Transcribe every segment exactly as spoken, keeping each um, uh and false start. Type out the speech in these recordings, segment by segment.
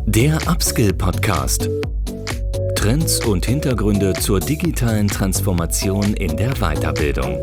Der Upskill-Podcast. Trends und Hintergründe zur digitalen Transformation in der Weiterbildung.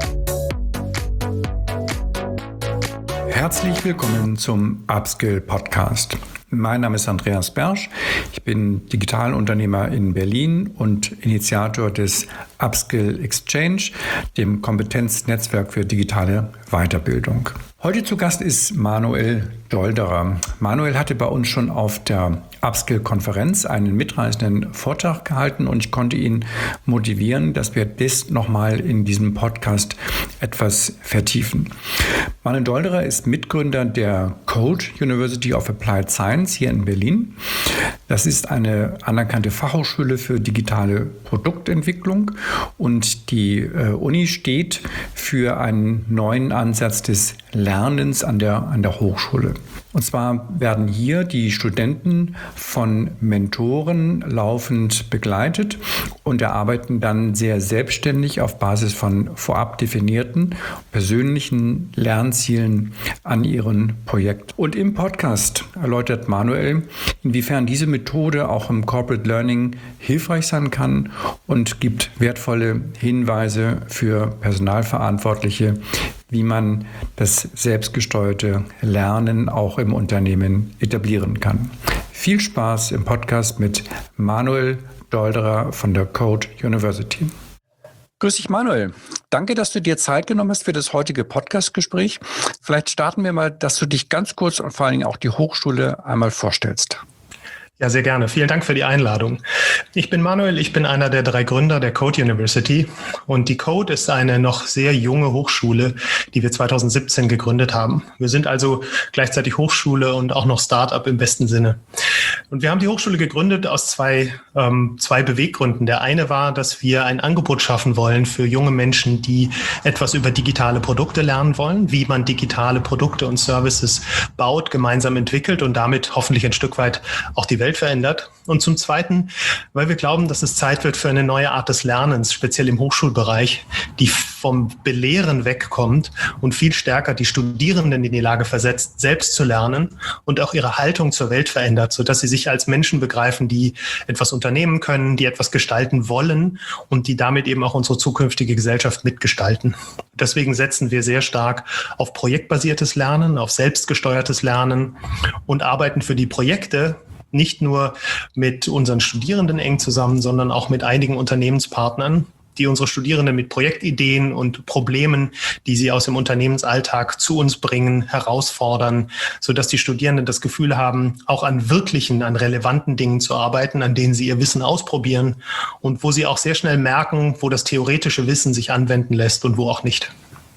Herzlich willkommen zum Upskill-Podcast. Mein Name ist Andreas Bersch. Ich bin Digitalunternehmer in Berlin und Initiator des Upskill Exchange, dem Kompetenznetzwerk für digitale Weiterbildung. Heute zu Gast ist Manuel Dolderer. Manuel hatte bei uns schon auf der Upskill-Konferenz einen mitreißenden Vortrag gehalten und ich konnte ihn motivieren, dass wir das nochmal in diesem Podcast etwas vertiefen. Manuel Dolderer ist Mitgründer der Code University of Applied Science hier in Berlin. Das ist eine anerkannte Fachhochschule für digitale Produktentwicklung und die äh, Uni steht für einen neuen Ansatz des Lernens an der, an der Hochschule. Und zwar werden hier die Studenten von Mentoren laufend begleitet und erarbeiten dann sehr selbstständig auf Basis von vorab definierten persönlichen Lernzielen an ihren Projekten. Und im Podcast erläutert Manuel, inwiefern diese Methode auch im Corporate Learning hilfreich sein kann und gibt wertvolle Hinweise für Personalverantwortliche, wie man das selbstgesteuerte Lernen auch im Unternehmen etablieren kann. Viel Spaß im Podcast mit Manuel Dolderer von der Code University. Grüß dich, Manuel. Danke, dass du dir Zeit genommen hast für das heutige Podcast-Gespräch. Vielleicht starten wir mal, dass du dich ganz kurz und vor allen Dingen auch die Hochschule einmal vorstellst. Ja, sehr gerne. Vielen Dank für die Einladung. Ich bin Manuel, ich bin einer der drei Gründer der Code University und die Code ist eine noch sehr junge Hochschule, die wir zwanzig siebzehn gegründet haben. Wir sind also gleichzeitig Hochschule und auch noch Start-up im besten Sinne. Und wir haben die Hochschule gegründet aus zwei, ähm, zwei Beweggründen. Der eine war, dass wir ein Angebot schaffen wollen für junge Menschen, die etwas über digitale Produkte lernen wollen, wie man digitale Produkte und Services baut, gemeinsam entwickelt und damit hoffentlich ein Stück weit auch die Welt verändert. Und zum Zweiten, weil wir glauben, dass es Zeit wird für eine neue Art des Lernens, speziell im Hochschulbereich, die vom Belehren wegkommt und viel stärker die Studierenden in die Lage versetzt, selbst zu lernen und auch ihre Haltung zur Welt verändert, sodass sie sich als Menschen begreifen, die etwas unternehmen können, die etwas gestalten wollen und die damit eben auch unsere zukünftige Gesellschaft mitgestalten. Deswegen setzen wir sehr stark auf projektbasiertes Lernen, auf selbstgesteuertes Lernen und arbeiten für die Projekte nicht nur mit unseren Studierenden eng zusammen, sondern auch mit einigen Unternehmenspartnern, die unsere Studierenden mit Projektideen und Problemen, die sie aus dem Unternehmensalltag zu uns bringen, herausfordern, sodass die Studierenden das Gefühl haben, auch an wirklichen, an relevanten Dingen zu arbeiten, an denen sie ihr Wissen ausprobieren und wo sie auch sehr schnell merken, wo das theoretische Wissen sich anwenden lässt und wo auch nicht.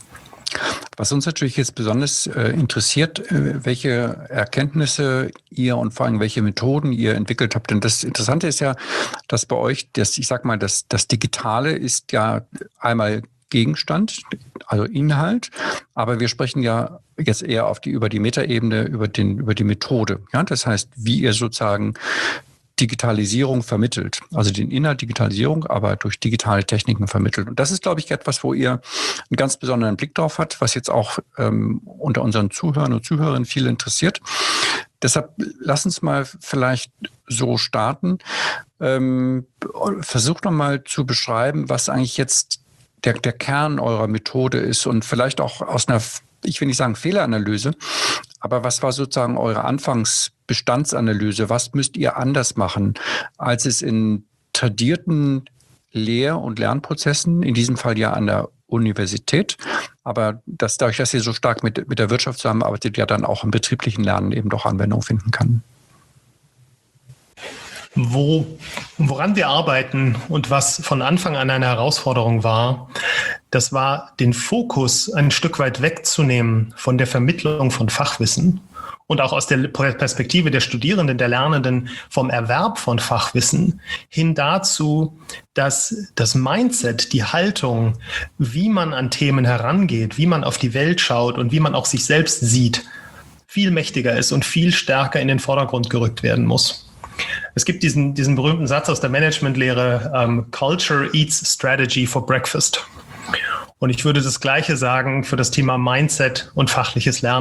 Was uns natürlich jetzt besonders äh, interessiert, äh, welche Erkenntnisse ihr und vor allem welche Methoden ihr entwickelt habt. Denn das Interessante ist ja, dass bei euch, das, ich sag mal, das, das Digitale ist ja einmal Gegenstand, also Inhalt, aber wir sprechen ja jetzt eher auf die, über die Metaebene, über den, über die Methode. Ja? Das heißt, wie ihr sozusagen Digitalisierung vermittelt, also den Inhalt Digitalisierung, aber durch digitale Techniken vermittelt. Und das ist, glaube ich, etwas, wo ihr einen ganz besonderen Blick drauf habt, was jetzt auch ähm, unter unseren Zuhörern und Zuhörern viel interessiert. Deshalb lass uns mal vielleicht so starten. Ähm, versucht doch mal zu beschreiben, was eigentlich jetzt der, der Kern eurer Methode ist und vielleicht auch aus einer, ich will nicht sagen Fehleranalyse, aber was war sozusagen eure Anfangsbestandsanalyse? Was müsst ihr anders machen, als es in tradierten Lehr- und Lernprozessen, in diesem Fall ja an der Universität, aber das, dadurch, dass ihr so stark mit, mit der Wirtschaft zusammenarbeitet, ja dann auch im betrieblichen Lernen eben doch Anwendung finden kann? Wo, woran wir arbeiten und was von Anfang an eine Herausforderung war, das war, den Fokus ein Stück weit wegzunehmen von der Vermittlung von Fachwissen und auch aus der Perspektive der Studierenden, der Lernenden vom Erwerb von Fachwissen hin dazu, dass das Mindset, die Haltung, wie man an Themen herangeht, wie man auf die Welt schaut und wie man auch sich selbst sieht, viel mächtiger ist und viel stärker in den Vordergrund gerückt werden muss. Es gibt diesen, diesen berühmten Satz aus der Managementlehre, um, Culture eats strategy for breakfast. Und ich würde das Gleiche sagen für das Thema Mindset und fachliches Lernen.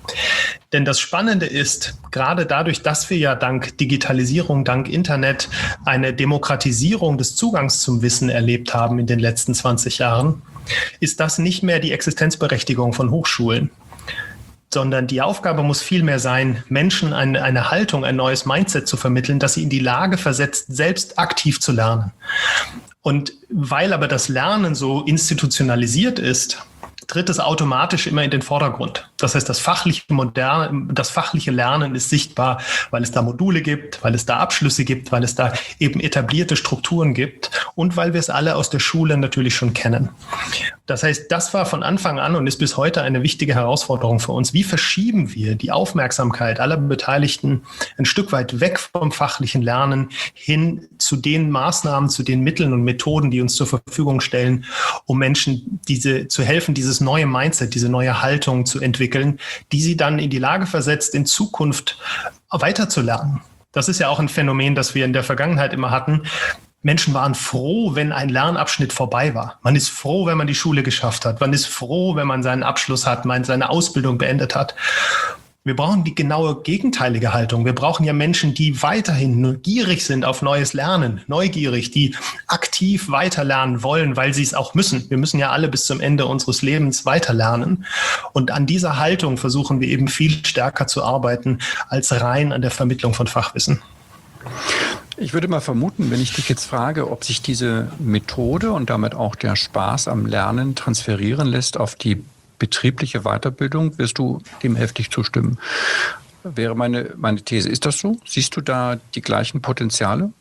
Denn das Spannende ist, gerade dadurch, dass wir ja dank Digitalisierung, dank Internet eine Demokratisierung des Zugangs zum Wissen erlebt haben in den letzten zwanzig Jahren, ist das nicht mehr die Existenzberechtigung von Hochschulen, sondern die Aufgabe muss vielmehr sein, Menschen eine, eine Haltung, ein neues Mindset zu vermitteln, dass sie in die Lage versetzt, selbst aktiv zu lernen. Und weil aber das Lernen so institutionalisiert ist, tritt es automatisch immer in den Vordergrund. Das heißt, das fachliche, moderne, das fachliche Lernen ist sichtbar, weil es da Module gibt, weil es da Abschlüsse gibt, weil es da eben etablierte Strukturen gibt und weil wir es alle aus der Schule natürlich schon kennen. Das heißt, das war von Anfang an und ist bis heute eine wichtige Herausforderung für uns. Wie verschieben wir die Aufmerksamkeit aller Beteiligten ein Stück weit weg vom fachlichen Lernen hin zu den Maßnahmen, zu den Mitteln und Methoden, die uns zur Verfügung stellen, um Menschen diese zu helfen, dieses neue Mindset, diese neue Haltung zu entwickeln, die sie dann in die Lage versetzt, in Zukunft weiterzulernen. Das ist ja auch ein Phänomen, das wir in der Vergangenheit immer hatten. Menschen waren froh, wenn ein Lernabschnitt vorbei war. Man ist froh, wenn man die Schule geschafft hat. Man ist froh, wenn man seinen Abschluss hat, man seine Ausbildung beendet hat. Wir brauchen die genaue gegenteilige Haltung. Wir brauchen ja Menschen, die weiterhin neugierig sind auf neues Lernen, neugierig, die aktiv weiterlernen wollen, weil sie es auch müssen. Wir müssen ja alle bis zum Ende unseres Lebens weiterlernen. Und an dieser Haltung versuchen wir eben viel stärker zu arbeiten, als rein an der Vermittlung von Fachwissen. Ich würde mal vermuten, wenn ich dich jetzt frage, ob sich diese Methode und damit auch der Spaß am Lernen transferieren lässt auf die betriebliche Weiterbildung, wirst du dem heftig zustimmen. Wäre meine, meine These. Ist das so? Siehst du da die gleichen Potenziale?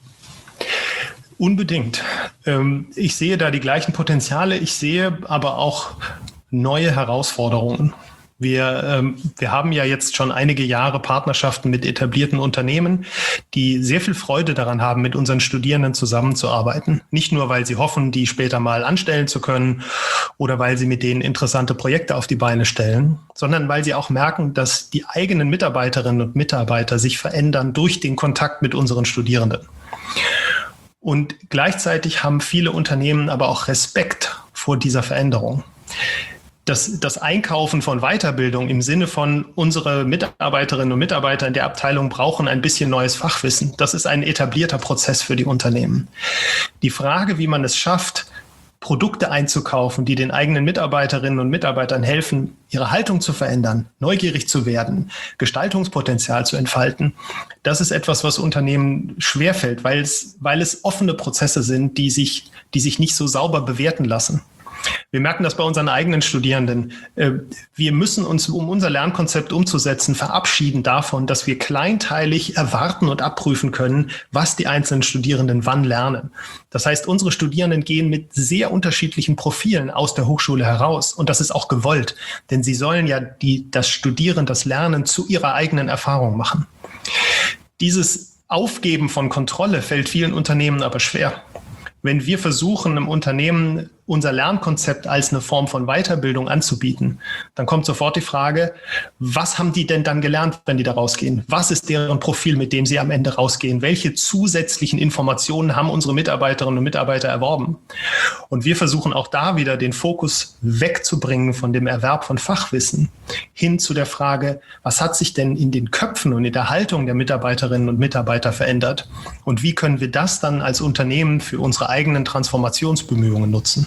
Unbedingt. Ich sehe da die gleichen Potenziale. Ich sehe aber auch neue Herausforderungen. Wir, ähm, wir haben ja jetzt schon einige Jahre Partnerschaften mit etablierten Unternehmen, die sehr viel Freude daran haben, mit unseren Studierenden zusammenzuarbeiten. Nicht nur, weil sie hoffen, die später mal anstellen zu können oder weil sie mit denen interessante Projekte auf die Beine stellen, sondern weil sie auch merken, dass die eigenen Mitarbeiterinnen und Mitarbeiter sich verändern durch den Kontakt mit unseren Studierenden. Und gleichzeitig haben viele Unternehmen aber auch Respekt vor dieser Veränderung. Das, das Einkaufen von Weiterbildung im Sinne von, unsere Mitarbeiterinnen und Mitarbeiter in der Abteilung brauchen ein bisschen neues Fachwissen. Das ist ein etablierter Prozess für die Unternehmen. Die Frage, wie man es schafft, Produkte einzukaufen, die den eigenen Mitarbeiterinnen und Mitarbeitern helfen, ihre Haltung zu verändern, neugierig zu werden, Gestaltungspotenzial zu entfalten, das ist etwas, was Unternehmen schwerfällt, weil es, weil es offene Prozesse sind, die sich, die sich nicht so sauber bewerten lassen. Wir merken das bei unseren eigenen Studierenden. Wir müssen uns, um unser Lernkonzept umzusetzen, verabschieden davon, dass wir kleinteilig erwarten und abprüfen können, was die einzelnen Studierenden wann lernen. Das heißt, unsere Studierenden gehen mit sehr unterschiedlichen Profilen aus der Hochschule heraus. Und das ist auch gewollt, denn sie sollen ja die, das Studieren, das Lernen zu ihrer eigenen Erfahrung machen. Dieses Aufgeben von Kontrolle fällt vielen Unternehmen aber schwer. Wenn wir versuchen, im Unternehmen unser Lernkonzept als eine Form von Weiterbildung anzubieten, dann kommt sofort die Frage, was haben die denn dann gelernt, wenn die da rausgehen? Was ist deren Profil, mit dem sie am Ende rausgehen? Welche zusätzlichen Informationen haben unsere Mitarbeiterinnen und Mitarbeiter erworben? Und wir versuchen auch da wieder den Fokus wegzubringen von dem Erwerb von Fachwissen hin zu der Frage, was hat sich denn in den Köpfen und in der Haltung der Mitarbeiterinnen und Mitarbeiter verändert? Und wie können wir das dann als Unternehmen für unsere eigenen Transformationsbemühungen nutzen?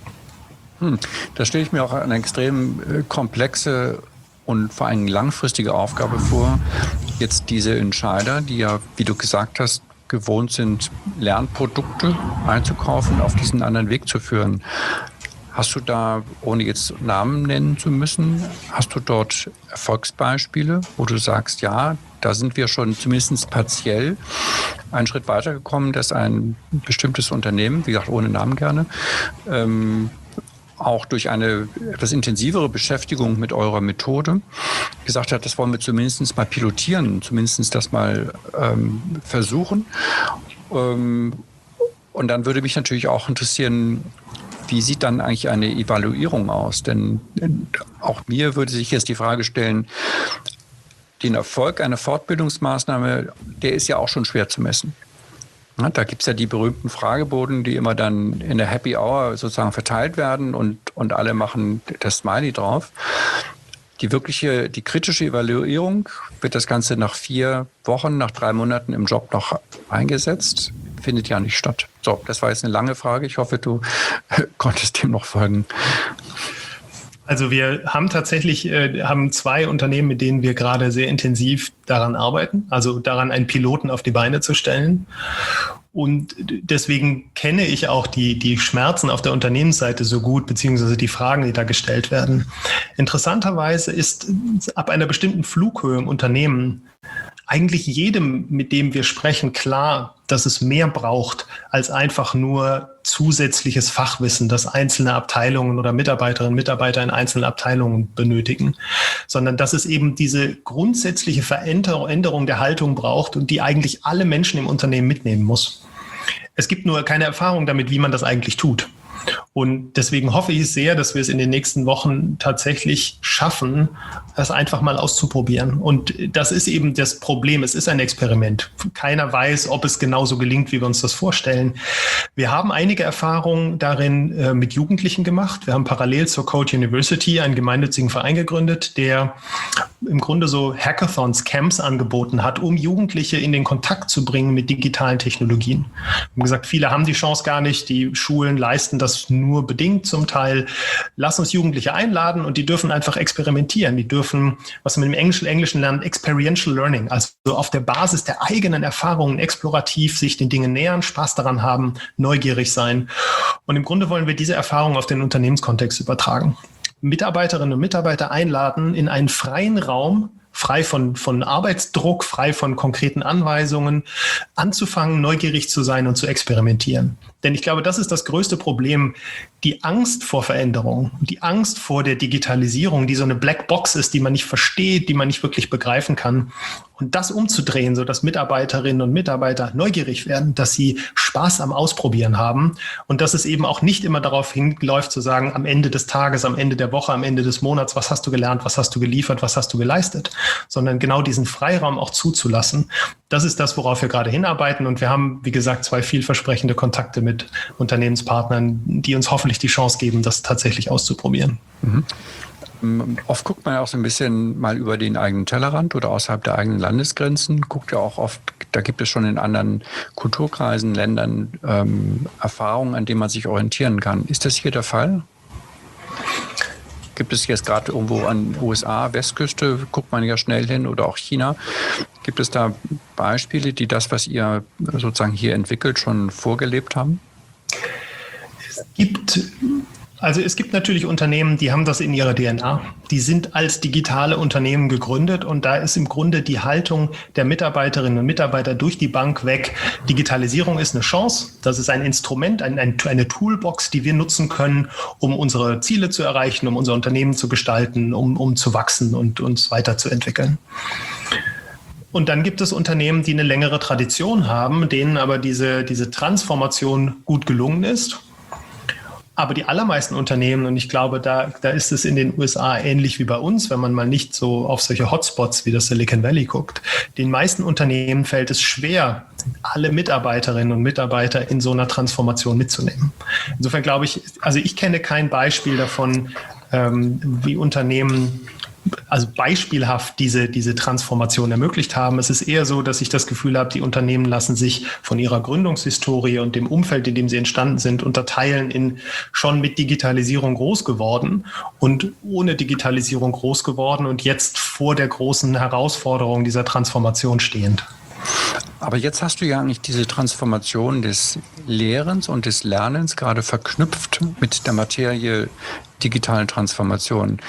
Hm, da stelle ich mir auch eine extrem äh, komplexe und vor allem langfristige Aufgabe vor, jetzt diese Entscheider, die ja, wie du gesagt hast, gewohnt sind, Lernprodukte einzukaufen, auf diesen anderen Weg zu führen. Hast du da, ohne jetzt Namen nennen zu müssen, hast du dort Erfolgsbeispiele, wo du sagst, ja, da sind wir schon zumindest partiell einen Schritt weitergekommen, dass ein bestimmtes Unternehmen, wie gesagt, ohne Namen gerne, ähm, auch durch eine etwas intensivere Beschäftigung mit eurer Methode gesagt hat, das wollen wir zumindest mal pilotieren, zumindest das mal ähm, versuchen. Ähm, und dann würde mich natürlich auch interessieren, wie sieht dann eigentlich eine Evaluierung aus? Denn auch mir würde sich jetzt die Frage stellen, den Erfolg einer Fortbildungsmaßnahme, der ist ja auch schon schwer zu messen. Ja, da gibt es ja die berühmten Fragebogen, die immer dann in der Happy Hour sozusagen verteilt werden und, und alle machen das Smiley drauf. die wirkliche, die kritische Evaluierung, wird das Ganze nach vier Wochen, nach drei Monaten im Job noch eingesetzt? Findet ja nicht statt. So, das war jetzt eine lange Frage. Ich hoffe, du konntest dem noch folgen. Also wir haben tatsächlich äh, haben zwei Unternehmen, mit denen wir gerade sehr intensiv daran arbeiten, also daran, einen Piloten auf die Beine zu stellen. Und deswegen kenne ich auch die, die Schmerzen auf der Unternehmensseite so gut, beziehungsweise die Fragen, die da gestellt werden. Interessanterweise ist ab einer bestimmten Flughöhe im Unternehmen eigentlich jedem, mit dem wir sprechen, klar, dass es mehr braucht als einfach nur zusätzliches Fachwissen, das einzelne Abteilungen oder Mitarbeiterinnen und Mitarbeiter in einzelnen Abteilungen benötigen, sondern dass es eben diese grundsätzliche Veränderung der Haltung braucht und die eigentlich alle Menschen im Unternehmen mitnehmen muss. Es gibt nur keine Erfahrung damit, wie man das eigentlich tut. Und deswegen hoffe ich sehr, dass wir es in den nächsten Wochen tatsächlich schaffen, das einfach mal auszuprobieren. Und das ist eben das Problem. Es ist ein Experiment. Keiner weiß, ob es genauso gelingt, wie wir uns das vorstellen. Wir haben einige Erfahrungen darin äh, mit Jugendlichen gemacht. Wir haben parallel zur Code University einen gemeinnützigen Verein gegründet, der im Grunde so Hackathons, Camps angeboten hat, um Jugendliche in den Kontakt zu bringen mit digitalen Technologien. Wir haben gesagt, viele haben die Chance gar nicht. Die Schulen leisten das nur bedingt zum Teil. Lass uns Jugendliche einladen und die dürfen einfach experimentieren. Die dürfen, was man im Englischen, Englischen lernt, Experiential Learning, also auf der Basis der eigenen Erfahrungen explorativ sich den Dingen nähern, Spaß daran haben, neugierig sein. Und im Grunde wollen wir diese Erfahrung auf den Unternehmenskontext übertragen. Mitarbeiterinnen und Mitarbeiter einladen in einen freien Raum, frei von, von Arbeitsdruck, frei von konkreten Anweisungen, anzufangen, neugierig zu sein und zu experimentieren. Denn ich glaube, das ist das größte Problem, die Angst vor Veränderung, die Angst vor der Digitalisierung, die so eine Blackbox ist, die man nicht versteht, die man nicht wirklich begreifen kann. Und das umzudrehen, sodass Mitarbeiterinnen und Mitarbeiter neugierig werden, dass sie Spaß am Ausprobieren haben und dass es eben auch nicht immer darauf hinläuft zu sagen, am Ende des Tages, am Ende der Woche, am Ende des Monats, was hast du gelernt, was hast du geliefert, was hast du geleistet, sondern genau diesen Freiraum auch zuzulassen. Das ist das, worauf wir gerade hinarbeiten. Und wir haben, wie gesagt, zwei vielversprechende Kontakte mit Unternehmenspartnern, die uns hoffentlich die Chance geben, das tatsächlich auszuprobieren. Mhm. Oft guckt man ja auch so ein bisschen mal über den eigenen Tellerrand oder außerhalb der eigenen Landesgrenzen. Guckt ja auch oft, da gibt es schon in anderen Kulturkreisen, Ländern ähm, Erfahrungen, an denen man sich orientieren kann. Ist das hier der Fall? Gibt es jetzt gerade irgendwo an U S A, Westküste, guckt man ja schnell hin, oder auch China. Gibt es da Beispiele, die das, was ihr sozusagen hier entwickelt, schon vorgelebt haben? Es gibt... Also es gibt natürlich Unternehmen, die haben das in ihrer D N A. Die sind als digitale Unternehmen gegründet und da ist im Grunde die Haltung der Mitarbeiterinnen und Mitarbeiter durch die Bank weg. Digitalisierung ist eine Chance, das ist ein Instrument, ein, ein, eine Toolbox, die wir nutzen können, um unsere Ziele zu erreichen, um unser Unternehmen zu gestalten, um, um zu wachsen und uns weiterzuentwickeln. Und dann gibt es Unternehmen, die eine längere Tradition haben, denen aber diese, diese Transformation gut gelungen ist. Aber die allermeisten Unternehmen, und ich glaube, da, da ist es in den U S A ähnlich wie bei uns, wenn man mal nicht so auf solche Hotspots wie das Silicon Valley guckt, den meisten Unternehmen fällt es schwer, alle Mitarbeiterinnen und Mitarbeiter in so einer Transformation mitzunehmen. Insofern glaube ich, also ich kenne kein Beispiel davon, ähm, wie Unternehmen also beispielhaft diese, diese Transformation ermöglicht haben. Es ist eher so, dass ich das Gefühl habe, die Unternehmen lassen sich von ihrer Gründungshistorie und dem Umfeld, in dem sie entstanden sind, unterteilen in schon mit Digitalisierung groß geworden und ohne Digitalisierung groß geworden und jetzt vor der großen Herausforderung dieser Transformation stehend. Aber jetzt hast du ja eigentlich diese Transformation des Lehrens und des Lernens gerade verknüpft mit der Materie digitalen Transformation.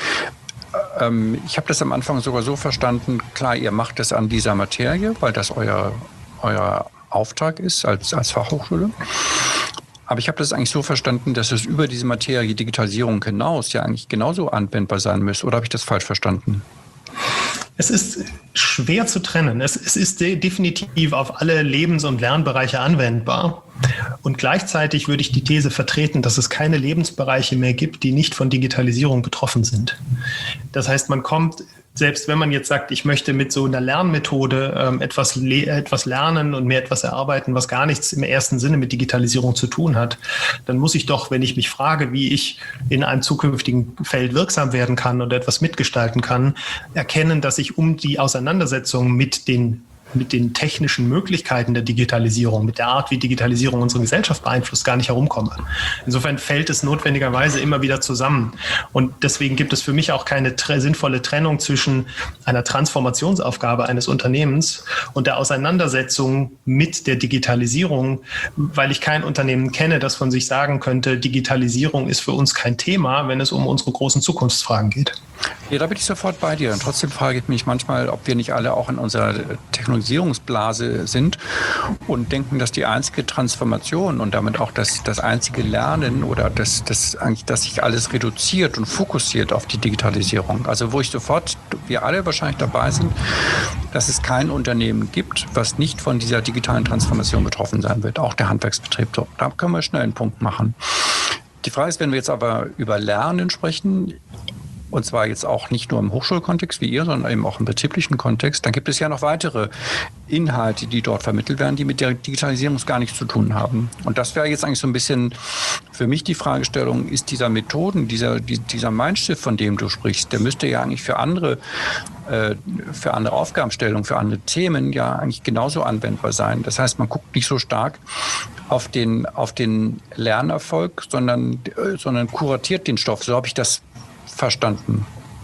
Ich habe das am Anfang sogar so verstanden, klar, ihr macht das an dieser Materie, weil das euer, euer Auftrag ist als, als Fachhochschule. Aber ich habe das eigentlich so verstanden, dass es über diese Materie Digitalisierung hinaus ja eigentlich genauso anwendbar sein müsste. Oder habe ich das falsch verstanden? Es ist schwer zu trennen. Es, es ist de- definitiv auf alle Lebens- und Lernbereiche anwendbar. Und gleichzeitig würde ich die These vertreten, dass es keine Lebensbereiche mehr gibt, die nicht von Digitalisierung betroffen sind. Das heißt, man kommt selbst wenn man jetzt sagt, ich möchte mit so einer Lernmethode ähm, etwas, le- etwas lernen und mir etwas erarbeiten, was gar nichts im ersten Sinne mit Digitalisierung zu tun hat, dann muss ich doch, wenn ich mich frage, wie ich in einem zukünftigen Feld wirksam werden kann oder etwas mitgestalten kann, erkennen, dass ich um die Auseinandersetzung mit den mit den technischen Möglichkeiten der Digitalisierung, mit der Art, wie Digitalisierung unsere Gesellschaft beeinflusst, gar nicht herumkomme. Insofern fällt es notwendigerweise immer wieder zusammen. Und deswegen gibt es für mich auch keine tre- sinnvolle Trennung zwischen einer Transformationsaufgabe eines Unternehmens und der Auseinandersetzung mit der Digitalisierung, weil ich kein Unternehmen kenne, das von sich sagen könnte, Digitalisierung ist für uns kein Thema, wenn es um unsere großen Zukunftsfragen geht. Ja, da bin ich sofort bei dir. Und trotzdem frage ich mich manchmal, ob wir nicht alle auch in unserer Technologisierungsblase sind und denken, dass die einzige Transformation und damit auch das, das einzige Lernen oder das, das eigentlich, dass sich alles reduziert und fokussiert auf die Digitalisierung. Also wo ich sofort, wir alle wahrscheinlich dabei sind, dass es kein Unternehmen gibt, was nicht von dieser digitalen Transformation betroffen sein wird. Auch der Handwerksbetrieb. So, da können wir schnell einen Punkt machen. Die Frage ist, wenn wir jetzt aber über Lernen sprechen, und zwar jetzt auch nicht nur im Hochschulkontext wie ihr, sondern eben auch im betrieblichen Kontext, dann gibt es ja noch weitere Inhalte, die dort vermittelt werden, die mit der Digitalisierung gar nichts zu tun haben. Und das wäre jetzt eigentlich so ein bisschen für mich die Fragestellung, ist dieser Methoden, dieser, dieser Mindshift, von dem du sprichst, der müsste ja eigentlich für andere, äh, für andere Aufgabenstellungen, für andere Themen ja eigentlich genauso anwendbar sein. Das heißt, man guckt nicht so stark auf den, auf den Lernerfolg, sondern, äh, sondern kuratiert den Stoff. So habe ich das verstanden.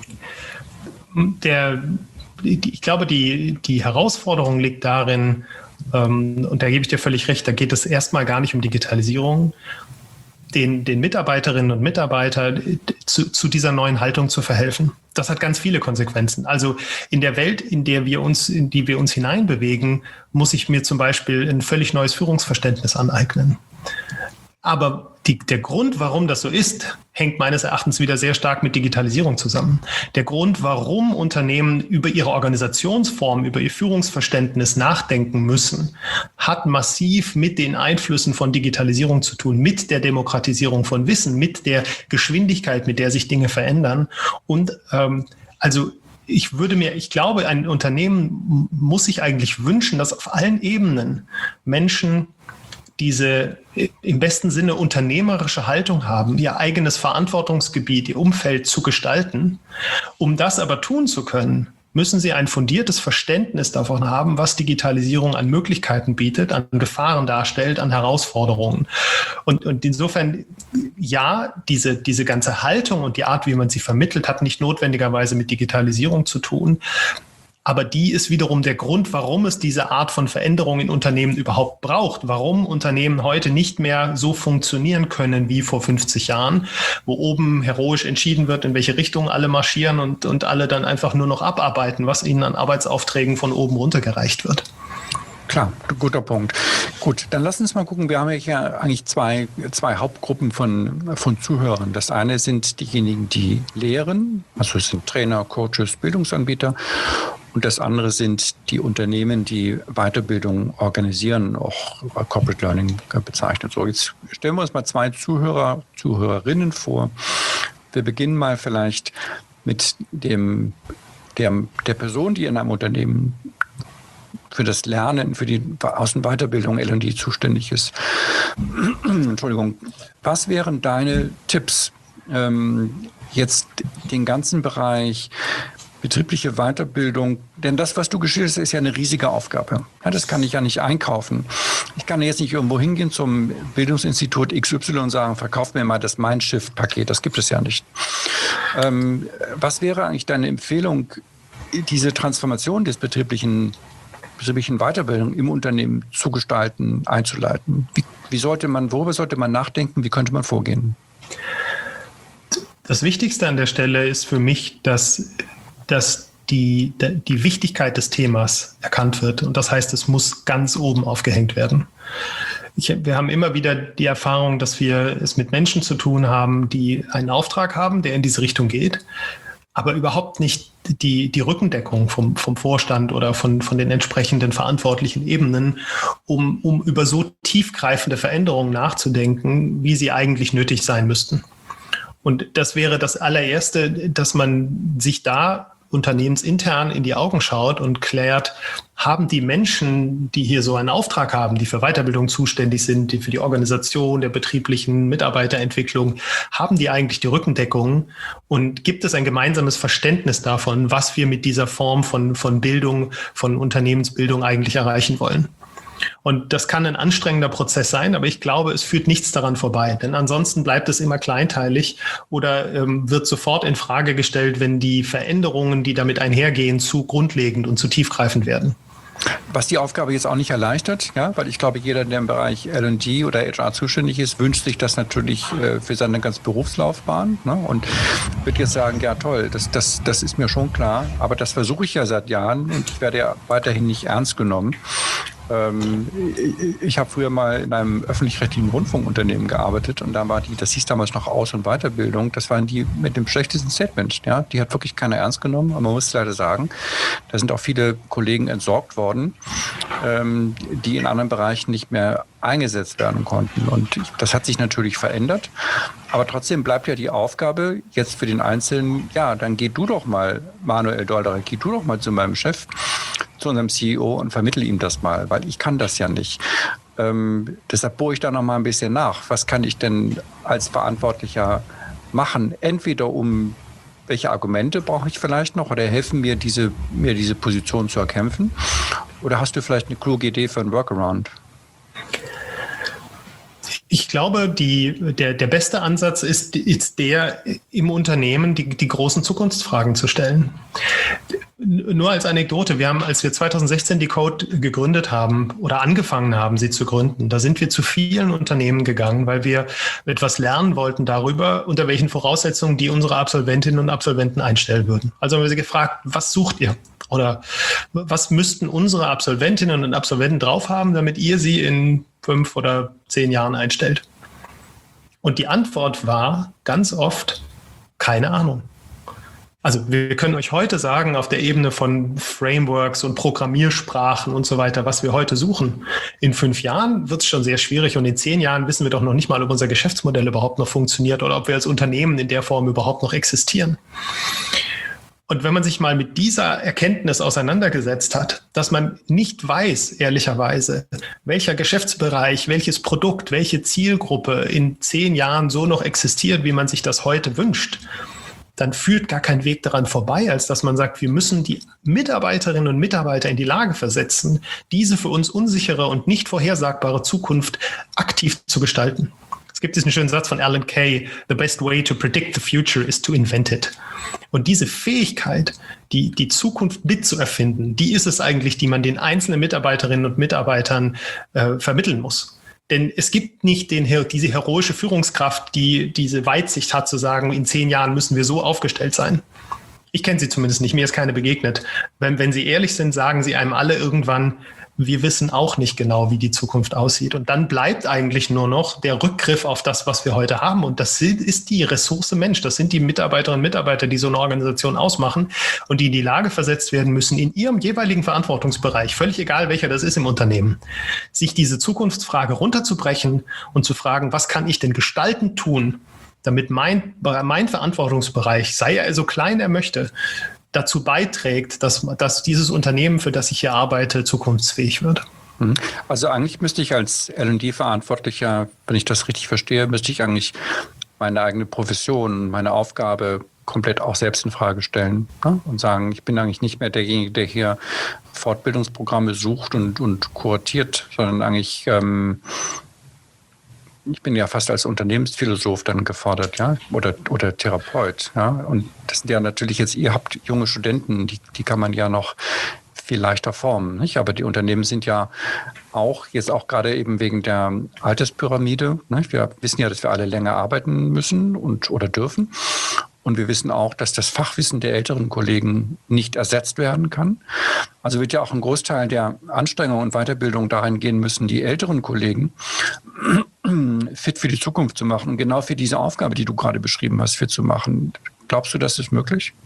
Der, ich glaube, die, die Herausforderung liegt darin, ähm, und da gebe ich dir völlig recht, da geht es erstmal gar nicht um Digitalisierung, den, den Mitarbeiterinnen und Mitarbeitern zu, zu dieser neuen Haltung zu verhelfen. Das hat ganz viele Konsequenzen. Also in der Welt, in der wir uns, in die wir uns hineinbewegen, muss ich mir zum Beispiel ein völlig neues Führungsverständnis aneignen. Aber die, der Grund, warum das so ist, hängt meines Erachtens wieder sehr stark mit Digitalisierung zusammen. Der Grund, warum Unternehmen über ihre Organisationsform, über ihr Führungsverständnis nachdenken müssen, hat massiv mit den Einflüssen von Digitalisierung zu tun, mit der Demokratisierung von Wissen, mit der Geschwindigkeit, mit der sich Dinge verändern. Und ähm, also ich würde mir, ich glaube, ein Unternehmen muss sich eigentlich wünschen, dass auf allen Ebenen Menschen diese im besten Sinne unternehmerische Haltung haben, ihr eigenes Verantwortungsgebiet, ihr Umfeld zu gestalten. Um das aber tun zu können, müssen sie ein fundiertes Verständnis davon haben, was Digitalisierung an Möglichkeiten bietet, an Gefahren darstellt, an Herausforderungen. Und, und insofern, ja, diese, diese ganze Haltung und die Art, wie man sie vermittelt, hat nicht notwendigerweise mit Digitalisierung zu tun. Aber die ist wiederum der Grund, warum es diese Art von Veränderung in Unternehmen überhaupt braucht. Warum Unternehmen heute nicht mehr so funktionieren können wie vor fünfzig Jahren, wo oben heroisch entschieden wird, in welche Richtung alle marschieren und, und alle dann einfach nur noch abarbeiten, was ihnen an Arbeitsaufträgen von oben runtergereicht wird. Klar, guter Punkt. Gut, dann lass uns mal gucken. Wir haben ja eigentlich zwei, zwei Hauptgruppen von, von Zuhörern. Das eine sind diejenigen, die lehren, also es sind Trainer, Coaches, Bildungsanbieter. Und das andere sind die Unternehmen, die Weiterbildung organisieren, auch Corporate Learning bezeichnet. So, jetzt stellen wir uns mal zwei Zuhörer, Zuhörerinnen vor. Wir beginnen mal vielleicht mit dem, der, der Person, die in einem Unternehmen für das Lernen, für die Außen- und Weiterbildung L und D zuständig ist. Entschuldigung. Was wären deine Tipps, ähm, jetzt den ganzen Bereich betriebliche Weiterbildung, denn das, was du geschildert hast, ist ja eine riesige Aufgabe. Ja, das kann ich ja nicht einkaufen. Ich kann jetzt nicht irgendwo hingehen zum Bildungsinstitut X Y und sagen, verkauf mir mal das Mindshift-Paket. Das gibt es ja nicht. Ähm, was wäre eigentlich deine Empfehlung, diese Transformation des betrieblichen betrieblichen Weiterbildung im Unternehmen zu gestalten, einzuleiten? Wie, wie sollte man, worüber sollte man nachdenken? Wie könnte man vorgehen? Das Wichtigste an der Stelle ist für mich, dass, dass die, die Wichtigkeit des Themas erkannt wird. Und das heißt, es muss ganz oben aufgehängt werden. Ich, wir haben immer wieder die Erfahrung, dass wir es mit Menschen zu tun haben, die einen Auftrag haben, der in diese Richtung geht, aber überhaupt nicht die, die Rückendeckung vom, vom Vorstand oder von, von den entsprechenden verantwortlichen Ebenen, um, um über so tiefgreifende Veränderungen nachzudenken, wie sie eigentlich nötig sein müssten. Und das wäre das allererste, dass man sich da unternehmensintern in die Augen schaut und klärt, haben die Menschen, die hier so einen Auftrag haben, die für Weiterbildung zuständig sind, die für die Organisation der betrieblichen Mitarbeiterentwicklung, haben die eigentlich die Rückendeckung? Und gibt es ein gemeinsames Verständnis davon, was wir mit dieser Form von, von Bildung, von Unternehmensbildung eigentlich erreichen wollen? Und das kann ein anstrengender Prozess sein, aber ich glaube, es führt nichts daran vorbei. Denn ansonsten bleibt es immer kleinteilig oder ähm, wird sofort in Frage gestellt, wenn die Veränderungen, die damit einhergehen, zu grundlegend und zu tiefgreifend werden. Was die Aufgabe jetzt auch nicht erleichtert, ja, weil ich glaube, jeder, der im Bereich L und D oder H R zuständig ist, wünscht sich das natürlich äh, für seine ganze Berufslaufbahn, ne, und wird jetzt sagen, ja toll, das, das, das ist mir schon klar, aber das versuche ich ja seit Jahren und ich werde ja weiterhin nicht ernst genommen. Ähm, ich ich habe früher mal in einem öffentlich-rechtlichen Rundfunkunternehmen gearbeitet und da war die, das hieß damals noch Aus- und Weiterbildung, das waren die mit dem schlechtesten Statement. Ja? Die hat wirklich keiner ernst genommen, aber man muss leider sagen, da sind auch viele Kollegen entsorgt worden, ähm, die in anderen Bereichen nicht mehr eingesetzt werden konnten. Und ich, das hat sich natürlich verändert, aber trotzdem bleibt ja die Aufgabe jetzt für den Einzelnen, ja, dann geh du doch mal, Manuel Dolderek, geh du doch mal zu meinem Chef, zu unserem C E O und vermittle ihm das mal, weil ich kann das ja nicht. Ähm, deshalb bohre ich da noch mal ein bisschen nach. Was kann ich denn als Verantwortlicher machen? Entweder um, welche Argumente brauche ich vielleicht noch oder helfen mir, diese, mir diese Position zu erkämpfen? Oder hast du vielleicht eine kluge Idee für einen Workaround? Ich glaube, die, der, der beste Ansatz ist, ist der, im Unternehmen die, die großen Zukunftsfragen zu stellen. Nur als Anekdote, wir haben, als wir zwanzig sechzehn die Code gegründet haben oder angefangen haben, sie zu gründen, da sind wir zu vielen Unternehmen gegangen, weil wir etwas lernen wollten darüber, unter welchen Voraussetzungen die unsere Absolventinnen und Absolventen einstellen würden. Also haben wir sie gefragt, was sucht ihr? Oder was müssten unsere Absolventinnen und Absolventen drauf haben, damit ihr sie in fünf oder zehn Jahren einstellt? Und die Antwort war ganz oft, keine Ahnung. Also wir können euch heute sagen, auf der Ebene von Frameworks und Programmiersprachen und so weiter, was wir heute suchen. In fünf Jahren wird es schon sehr schwierig und in zehn Jahren wissen wir doch noch nicht mal, ob unser Geschäftsmodell überhaupt noch funktioniert oder ob wir als Unternehmen in der Form überhaupt noch existieren. Und wenn man sich mal mit dieser Erkenntnis auseinandergesetzt hat, dass man nicht weiß, ehrlicherweise, welcher Geschäftsbereich, welches Produkt, welche Zielgruppe in zehn Jahren so noch existiert, wie man sich das heute wünscht, dann führt gar kein Weg daran vorbei, als dass man sagt, wir müssen die Mitarbeiterinnen und Mitarbeiter in die Lage versetzen, diese für uns unsichere und nicht vorhersagbare Zukunft aktiv zu gestalten. Es gibt diesen schönen Satz von Alan Kay, the best way to predict the future is to invent it. Und diese Fähigkeit, die, die Zukunft mitzuerfinden, die ist es eigentlich, die man den einzelnen Mitarbeiterinnen und Mitarbeitern äh, vermitteln muss. Denn es gibt nicht den, diese heroische Führungskraft, die diese Weitsicht hat, zu sagen, in zehn Jahren müssen wir so aufgestellt sein. Ich kenne sie zumindest nicht, mir ist keine begegnet. Wenn, wenn sie ehrlich sind, sagen sie einem alle irgendwann, wir wissen auch nicht genau, wie die Zukunft aussieht. Und dann bleibt eigentlich nur noch der Rückgriff auf das, was wir heute haben. Und das ist die Ressource Mensch. Das sind die Mitarbeiterinnen und Mitarbeiter, die so eine Organisation ausmachen und die in die Lage versetzt werden müssen, in ihrem jeweiligen Verantwortungsbereich, völlig egal welcher das ist im Unternehmen, sich diese Zukunftsfrage runterzubrechen und zu fragen, was kann ich denn gestalten tun, damit mein, mein Verantwortungsbereich, sei er so klein er möchte, dazu beiträgt, dass, dass dieses Unternehmen, für das ich hier arbeite, zukunftsfähig wird. Also eigentlich müsste ich als L und D-Verantwortlicher, wenn ich das richtig verstehe, müsste ich eigentlich meine eigene Profession, meine Aufgabe komplett auch selbst in Frage stellen, ne? Und sagen, ich bin eigentlich nicht mehr derjenige, der hier Fortbildungsprogramme sucht und, und kuratiert, sondern eigentlich ähm, ich bin ja fast als Unternehmensphilosoph dann gefordert, ja, oder, oder Therapeut, ja. Und das sind ja natürlich jetzt, ihr habt junge Studenten, die, die kann man ja noch viel leichter formen, nicht? Aber die Unternehmen sind ja auch, jetzt auch gerade eben wegen der Alterspyramide, nicht? Wir wissen ja, dass wir alle länger arbeiten müssen und, oder dürfen. Und wir wissen auch, dass das Fachwissen der älteren Kollegen nicht ersetzt werden kann. Also wird ja auch ein Großteil der Anstrengung und Weiterbildung darin gehen müssen, die älteren Kollegen fit für die Zukunft zu machen und genau für diese Aufgabe, die du gerade beschrieben hast, fit zu machen. Glaubst du, das ist möglich?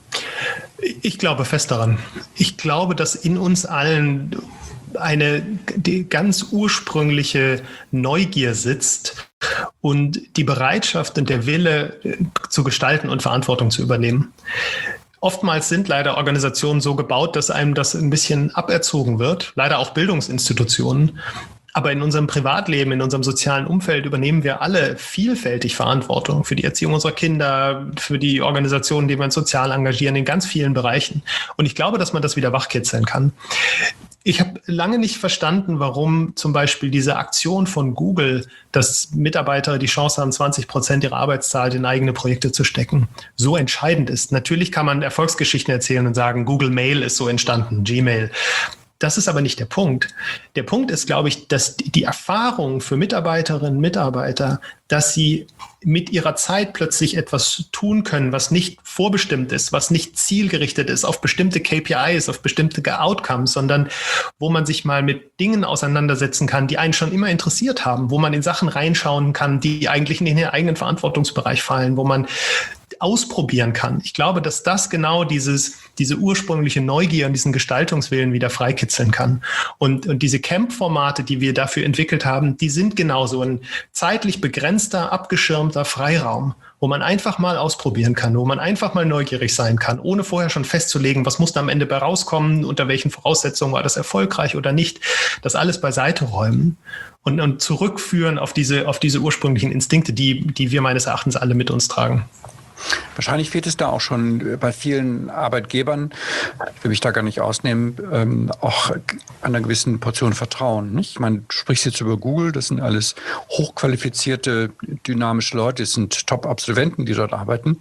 Ich glaube fest daran. Ich glaube, dass in uns allen eine die ganz ursprüngliche Neugier sitzt und die Bereitschaft und der Wille zu gestalten und Verantwortung zu übernehmen. Oftmals sind leider Organisationen so gebaut, dass einem das ein bisschen aberzogen wird. Leider auch Bildungsinstitutionen. Aber in unserem Privatleben, in unserem sozialen Umfeld übernehmen wir alle vielfältig Verantwortung für die Erziehung unserer Kinder, für die Organisationen, die wir uns sozial engagieren, in ganz vielen Bereichen. Und ich glaube, dass man das wieder wachkitzeln kann. Ich habe lange nicht verstanden, warum zum Beispiel diese Aktion von Google, dass Mitarbeiter die Chance haben, zwanzig Prozent ihrer Arbeitszeit in eigene Projekte zu stecken, so entscheidend ist. Natürlich kann man Erfolgsgeschichten erzählen und sagen, Google Mail ist so entstanden, Gmail. Das ist aber nicht der Punkt. Der Punkt ist, glaube ich, dass die Erfahrung für Mitarbeiterinnen und Mitarbeiter, dass sie mit ihrer Zeit plötzlich etwas tun können, was nicht vorbestimmt ist, was nicht zielgerichtet ist auf bestimmte K P Is, auf bestimmte Outcomes, sondern wo man sich mal mit Dingen auseinandersetzen kann, die einen schon immer interessiert haben, wo man in Sachen reinschauen kann, die eigentlich in den eigenen Verantwortungsbereich fallen, wo man ausprobieren kann. Ich glaube, dass das genau dieses, diese ursprüngliche Neugier und diesen Gestaltungswillen wieder freikitzeln kann. Und, und diese Camp-Formate, die wir dafür entwickelt haben, die sind genau so ein zeitlich begrenzter, abgeschirmter Freiraum, wo man einfach mal ausprobieren kann, wo man einfach mal neugierig sein kann, ohne vorher schon festzulegen, was muss da am Ende bei rauskommen, unter welchen Voraussetzungen war das erfolgreich oder nicht. Das alles beiseite räumen und, und zurückführen auf diese, auf diese ursprünglichen Instinkte, die, die wir meines Erachtens alle mit uns tragen. Wahrscheinlich fehlt es da auch schon bei vielen Arbeitgebern, ich will mich da gar nicht ausnehmen, ähm, auch an einer gewissen Portion Vertrauen. Nicht? Ich meine, du sprichst jetzt über Google, das sind alles hochqualifizierte, dynamische Leute, das sind Top-Absolventen, die dort arbeiten.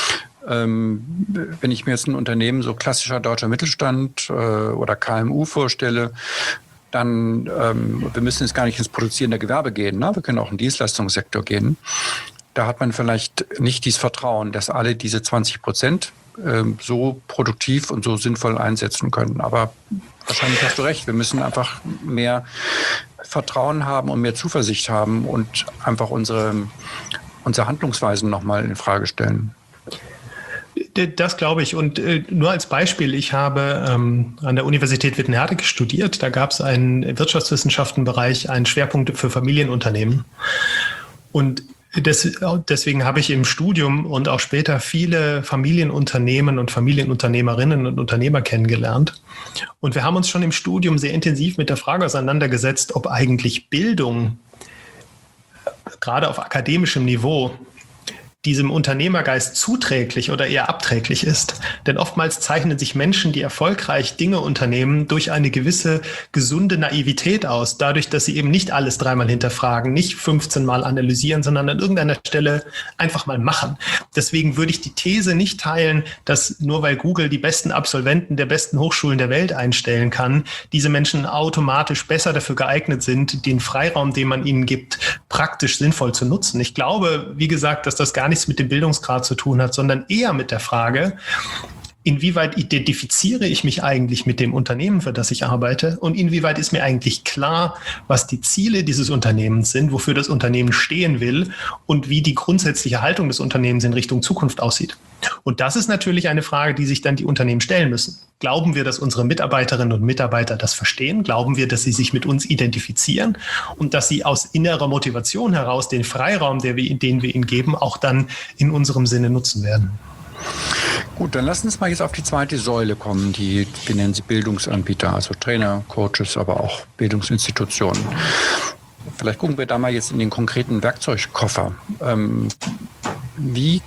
Ähm, wenn ich mir jetzt ein Unternehmen, so klassischer deutscher Mittelstand äh, oder K M U vorstelle, dann, ähm, wir müssen jetzt gar nicht ins produzierende Gewerbe gehen, ne? Wir können auch in den Dienstleistungssektor gehen. Da hat man vielleicht nicht dieses Vertrauen, dass alle diese zwanzig Prozent äh, so produktiv und so sinnvoll einsetzen können. Aber wahrscheinlich hast du recht, wir müssen einfach mehr Vertrauen haben und mehr Zuversicht haben und einfach unsere, unsere Handlungsweisen nochmal in Frage stellen. Das glaube ich. Und äh, nur als Beispiel, ich habe ähm, an der Universität Wittenherdecke studiert. Da gab es einen Wirtschaftswissenschaftenbereich, einen Schwerpunkt für Familienunternehmen. Und Des, deswegen habe ich im Studium und auch später viele Familienunternehmen und Familienunternehmerinnen und Unternehmer kennengelernt. Und wir haben uns schon im Studium sehr intensiv mit der Frage auseinandergesetzt, ob eigentlich Bildung, gerade auf akademischem Niveau, diesem Unternehmergeist zuträglich oder eher abträglich ist. Denn oftmals zeichnen sich Menschen, die erfolgreich Dinge unternehmen, durch eine gewisse gesunde Naivität aus. Dadurch, dass sie eben nicht alles dreimal hinterfragen, nicht fünfzehn Mal analysieren, sondern an irgendeiner Stelle einfach mal machen. Deswegen würde ich die These nicht teilen, dass nur weil Google die besten Absolventen der besten Hochschulen der Welt einstellen kann, diese Menschen automatisch besser dafür geeignet sind, den Freiraum, den man ihnen gibt, praktisch sinnvoll zu nutzen. Ich glaube, wie gesagt, dass das gar nichts mit dem Bildungsgrad zu tun hat, sondern eher mit der Frage, inwieweit identifiziere ich mich eigentlich mit dem Unternehmen, für das ich arbeite, und inwieweit ist mir eigentlich klar, was die Ziele dieses Unternehmens sind, wofür das Unternehmen stehen will und wie die grundsätzliche Haltung des Unternehmens in Richtung Zukunft aussieht. Und das ist natürlich eine Frage, die sich dann die Unternehmen stellen müssen. Glauben wir, dass unsere Mitarbeiterinnen und Mitarbeiter das verstehen? Glauben wir, dass sie sich mit uns identifizieren und dass sie aus innerer Motivation heraus den Freiraum, den wir, den wir ihnen geben, auch dann in unserem Sinne nutzen werden? Gut, dann lass uns mal jetzt auf die zweite Säule kommen, die, wir nennen sie Bildungsanbieter, also Trainer, Coaches, aber auch Bildungsinstitutionen. Vielleicht gucken wir da mal jetzt in den konkreten Werkzeugkoffer. Ähm, wie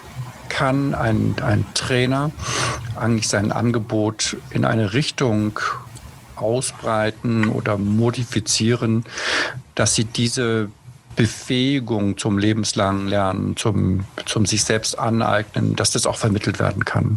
kann ein, ein Trainer eigentlich sein Angebot in eine Richtung ausbreiten oder modifizieren, dass sie diese Befähigung zum lebenslangen Lernen, zum, zum sich selbst aneignen, dass das auch vermittelt werden kann?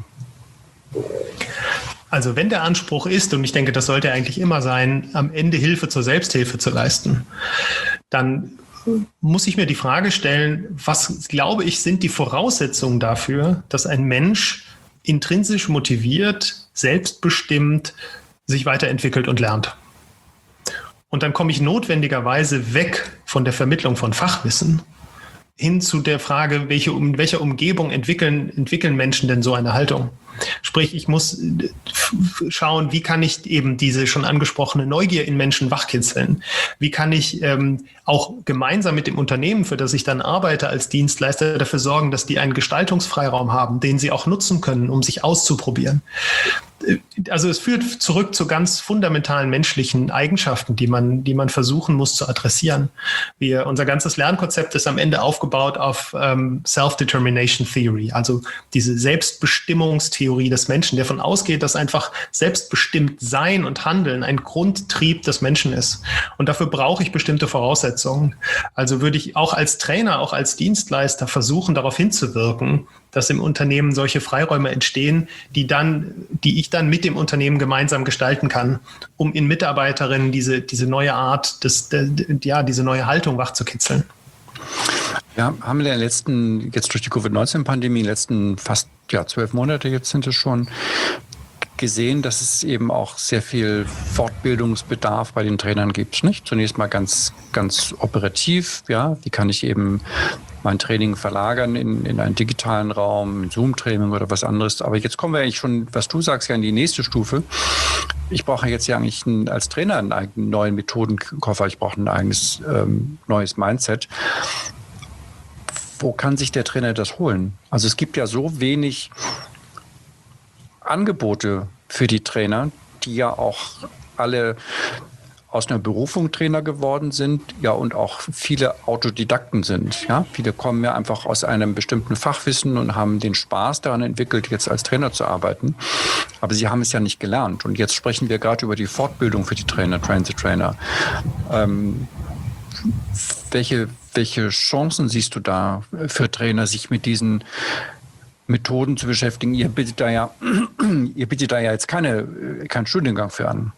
Also wenn der Anspruch ist, und ich denke, das sollte eigentlich immer sein, am Ende Hilfe zur Selbsthilfe zu leisten, dann muss ich mir die Frage stellen, was, glaube ich, sind die Voraussetzungen dafür, dass ein Mensch intrinsisch motiviert, selbstbestimmt sich weiterentwickelt und lernt. Und dann komme ich notwendigerweise weg von der Vermittlung von Fachwissen hin zu der Frage, welche, in welcher Umgebung entwickeln, entwickeln Menschen denn so eine Haltung? Sprich, ich muss schauen, wie kann ich eben diese schon angesprochene Neugier in Menschen wachkitzeln? Wie kann ich ähm, auch gemeinsam mit dem Unternehmen, für das ich dann arbeite als Dienstleister, dafür sorgen, dass die einen Gestaltungsfreiraum haben, den sie auch nutzen können, um sich auszuprobieren? Also es führt zurück zu ganz fundamentalen menschlichen Eigenschaften, die man, die man versuchen muss zu adressieren. Wir, unser ganzes Lernkonzept ist am Ende aufgebaut auf ähm, Self-Determination Theory, also diese Selbstbestimmungstheorie des Menschen, der davon ausgeht, dass einfach selbstbestimmt Sein und Handeln ein Grundtrieb des Menschen ist. Und dafür brauche ich bestimmte Voraussetzungen. Also würde ich auch als Trainer, auch als Dienstleister versuchen, darauf hinzuwirken, dass im Unternehmen solche Freiräume entstehen, die dann, die ich dann mit dem Unternehmen gemeinsam gestalten kann, um in Mitarbeiterinnen diese, diese neue Art, des, der, ja, diese neue Haltung wachzukitzeln. Ja, haben wir in den letzten, jetzt durch die Covid neunzehn Pandemie, in den letzten fast ja, zwölf Monate jetzt sind es schon, gesehen, dass es eben auch sehr viel Fortbildungsbedarf bei den Trainern gibt. Nicht? Zunächst mal ganz, ganz operativ, ja, wie kann ich eben mein Training verlagern in, in einen digitalen Raum, Zoom-Training oder was anderes. Aber jetzt kommen wir eigentlich schon, was du sagst, ja in die nächste Stufe. Ich brauche jetzt ja eigentlich einen, als Trainer einen eigenen neuen Methodenkoffer. Ich brauche ein eigenes ähm, neues Mindset. Wo kann sich der Trainer das holen? Also es gibt ja so wenig Angebote für die Trainer, die ja auch alle aus einer Berufung Trainer geworden sind, ja, und auch viele Autodidakten sind. Ja? Viele kommen ja einfach aus einem bestimmten Fachwissen und haben den Spaß daran entwickelt, jetzt als Trainer zu arbeiten. Aber sie haben es ja nicht gelernt. Und jetzt sprechen wir gerade über die Fortbildung für die Trainer, Train the Trainer. Ähm, welche, welche Chancen siehst du da für Trainer, sich mit diesen Methoden zu beschäftigen? Ihr bietet da ja, ihr bietet da ja jetzt keine, keinen Studiengang für an.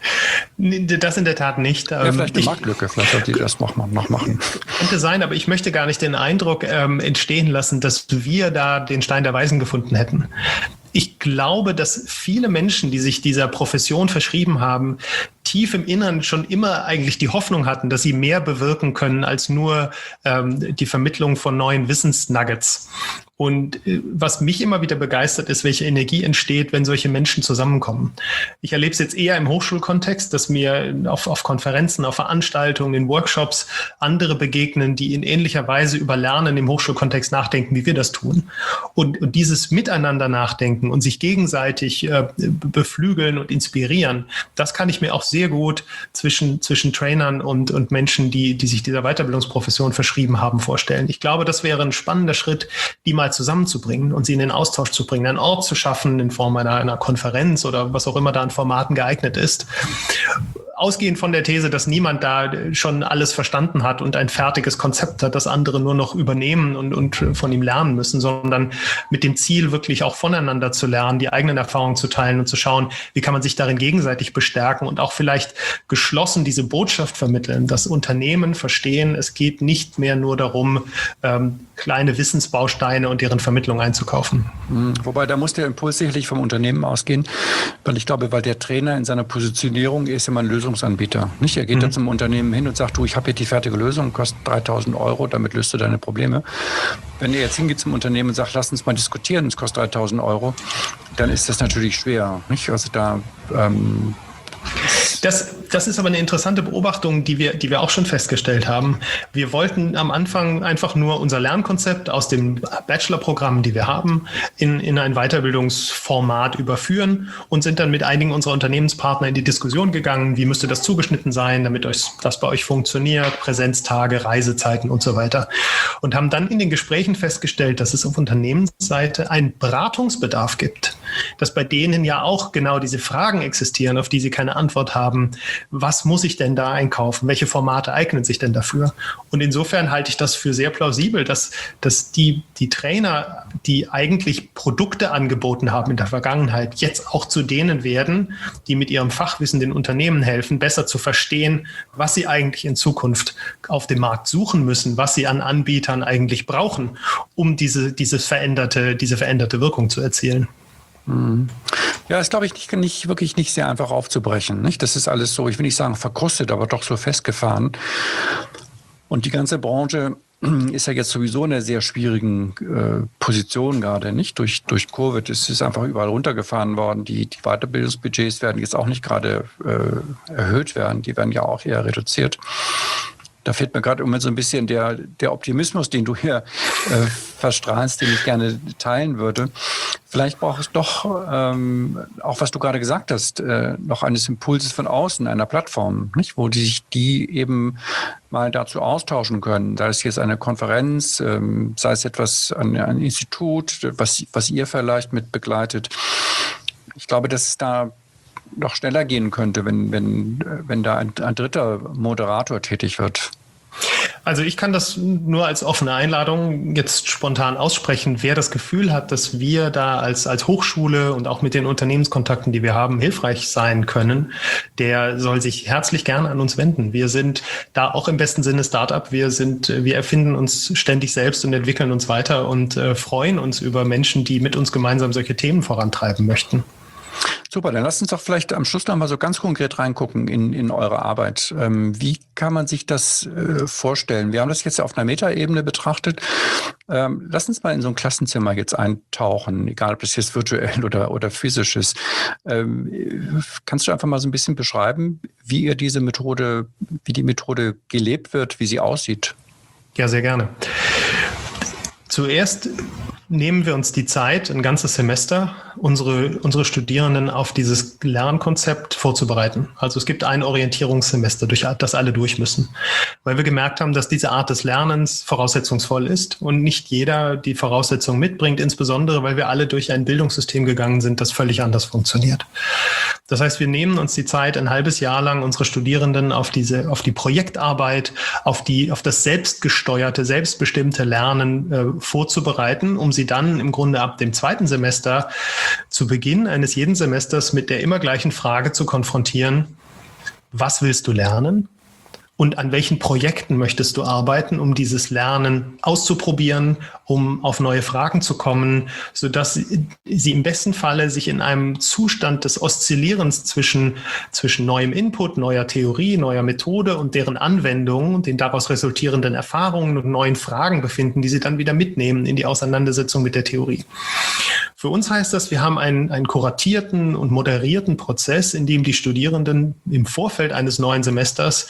Das in der Tat nicht. Ja, vielleicht eine ich, Marktlücke, vielleicht sollte ihr das noch, noch machen. Könnte sein, aber ich möchte gar nicht den Eindruck ähm, entstehen lassen, dass wir da den Stein der Weisen gefunden hätten. Ich glaube, dass viele Menschen, die sich dieser Profession verschrieben haben, tief im Innern schon immer eigentlich die Hoffnung hatten, dass sie mehr bewirken können als nur ähm, die Vermittlung von neuen Wissensnuggets. Und äh, was mich immer wieder begeistert, ist, welche Energie entsteht, wenn solche Menschen zusammenkommen. Ich erlebe es jetzt eher im Hochschulkontext, dass mir auf, auf Konferenzen, auf Veranstaltungen, in Workshops andere begegnen, die in ähnlicher Weise über Lernen im Hochschulkontext nachdenken, wie wir das tun. Und, und dieses Miteinander nachdenken und sich gegenseitig äh, beflügeln und inspirieren, das kann ich mir auch sehr gut zwischen, zwischen Trainern und, und Menschen, die, die sich dieser Weiterbildungsprofession verschrieben haben, vorstellen. Ich glaube, das wäre ein spannender Schritt, die mal zusammenzubringen und sie in den Austausch zu bringen, einen Ort zu schaffen in Form einer, einer Konferenz oder was auch immer da an Formaten geeignet ist. Ausgehend von der These, dass niemand da schon alles verstanden hat und ein fertiges Konzept hat, das andere nur noch übernehmen und, und von ihm lernen müssen, sondern mit dem Ziel, wirklich auch voneinander zu lernen, die eigenen Erfahrungen zu teilen und zu schauen, wie kann man sich darin gegenseitig bestärken und auch vielleicht geschlossen diese Botschaft vermitteln, dass Unternehmen verstehen, es geht nicht mehr nur darum, ähm, kleine Wissensbausteine und deren Vermittlung einzukaufen. Wobei, da muss der Impuls sicherlich vom Unternehmen ausgehen, weil ich glaube, weil der Trainer in seiner Positionierung ist immer ein Lösungsanbieter. Nicht? Er geht mhm. dann zum Unternehmen hin und sagt, du, ich habe hier die fertige Lösung, kostet dreitausend Euro, damit löst du deine Probleme. Wenn er jetzt hingeht zum Unternehmen und sagt, lass uns mal diskutieren, es kostet dreitausend Euro, dann ist das natürlich schwer. Nicht? Also da... Ähm, Das, das ist aber eine interessante Beobachtung, die wir, die wir auch schon festgestellt haben. Wir wollten am Anfang einfach nur unser Lernkonzept aus den Bachelorprogrammen, die wir haben, in, in ein Weiterbildungsformat überführen und sind dann mit einigen unserer Unternehmenspartner in die Diskussion gegangen, wie müsste das zugeschnitten sein, damit euch, das bei euch funktioniert, Präsenztage, Reisezeiten und so weiter. Und haben dann in den Gesprächen festgestellt, dass es auf Unternehmensseite einen Beratungsbedarf gibt, dass bei denen ja auch genau diese Fragen existieren, auf die sie keine Antwort haben. Was muss ich denn da einkaufen? Welche Formate eignen sich denn dafür? Und insofern halte ich das für sehr plausibel, dass, dass die, die Trainer, die eigentlich Produkte angeboten haben in der Vergangenheit, jetzt auch zu denen werden, die mit ihrem Fachwissen den Unternehmen helfen, besser zu verstehen, was sie eigentlich in Zukunft auf dem Markt suchen müssen, was sie an Anbietern eigentlich brauchen, um diese, dieses veränderte, diese veränderte Wirkung zu erzielen. Ja, ist, glaube ich, nicht, nicht, wirklich nicht sehr einfach aufzubrechen. Nicht? Das ist alles so, ich will nicht sagen verkrustet, aber doch so festgefahren. Und die ganze Branche ist ja jetzt sowieso in einer sehr schwierigen äh, Position gerade, nicht? Durch, durch Covid ist es einfach überall runtergefahren worden. Die, die Weiterbildungsbudgets werden jetzt auch nicht gerade äh, erhöht werden. Die werden ja auch eher reduziert. Da fehlt mir gerade immer so ein bisschen der, der Optimismus, den du hier äh, verstrahlst, den ich gerne teilen würde. Vielleicht braucht es doch, ähm, auch was du gerade gesagt hast, äh, noch eines Impulses von außen, einer Plattform, nicht? Wo die sich die eben mal dazu austauschen können. Sei es jetzt eine Konferenz, ähm, sei es etwas, ein, ein Institut, was, was ihr vielleicht mit begleitet. Ich glaube, dass es da noch schneller gehen könnte, wenn, wenn, wenn da ein, ein dritter Moderator tätig wird. Also ich kann das nur als offene Einladung jetzt spontan aussprechen. Wer das Gefühl hat, dass wir da als, als Hochschule und auch mit den Unternehmenskontakten, die wir haben, hilfreich sein können, der soll sich herzlich gerne an uns wenden. Wir sind da auch im besten Sinne Startup. Wir sind, wir erfinden uns ständig selbst und entwickeln uns weiter und äh, freuen uns über Menschen, die mit uns gemeinsam solche Themen vorantreiben möchten. Super, dann lasst uns doch vielleicht am Schluss noch mal so ganz konkret reingucken in, in eure Arbeit. Ähm, wie kann man sich das äh, vorstellen? Wir haben das jetzt auf einer Metaebene betrachtet. Ähm, lasst uns mal in so ein Klassenzimmer jetzt eintauchen, egal ob das jetzt virtuell oder, oder physisch ist. Ähm, kannst du einfach mal so ein bisschen beschreiben, wie ihr diese Methode, wie die Methode gelebt wird, wie sie aussieht? Ja, sehr gerne. Zuerst nehmen wir uns die Zeit, ein ganzes Semester, unsere, unsere Studierenden auf dieses Lernkonzept vorzubereiten. Also es gibt ein Orientierungssemester, durch das alle durch müssen, weil wir gemerkt haben, dass diese Art des Lernens voraussetzungsvoll ist und nicht jeder die Voraussetzungen mitbringt, insbesondere weil wir alle durch ein Bildungssystem gegangen sind, das völlig anders funktioniert. Das heißt, wir nehmen uns die Zeit, ein halbes Jahr lang unsere Studierenden auf diese, auf die Projektarbeit, auf die, auf das selbstgesteuerte, selbstbestimmte Lernen äh, vorzubereiten, um sie dann im Grunde ab dem zweiten Semester zu Beginn eines jeden Semesters mit der immer gleichen Frage zu konfrontieren: Was willst du lernen? Und an welchen Projekten möchtest du arbeiten, um dieses Lernen auszuprobieren, um auf neue Fragen zu kommen, sodass sie im besten Falle sich in einem Zustand des Oszillierens zwischen, zwischen neuem Input, neuer Theorie, neuer Methode und deren Anwendung und den daraus resultierenden Erfahrungen und neuen Fragen befinden, die sie dann wieder mitnehmen in die Auseinandersetzung mit der Theorie. Für uns heißt das, wir haben einen, einen kuratierten und moderierten Prozess, in dem die Studierenden im Vorfeld eines neuen Semesters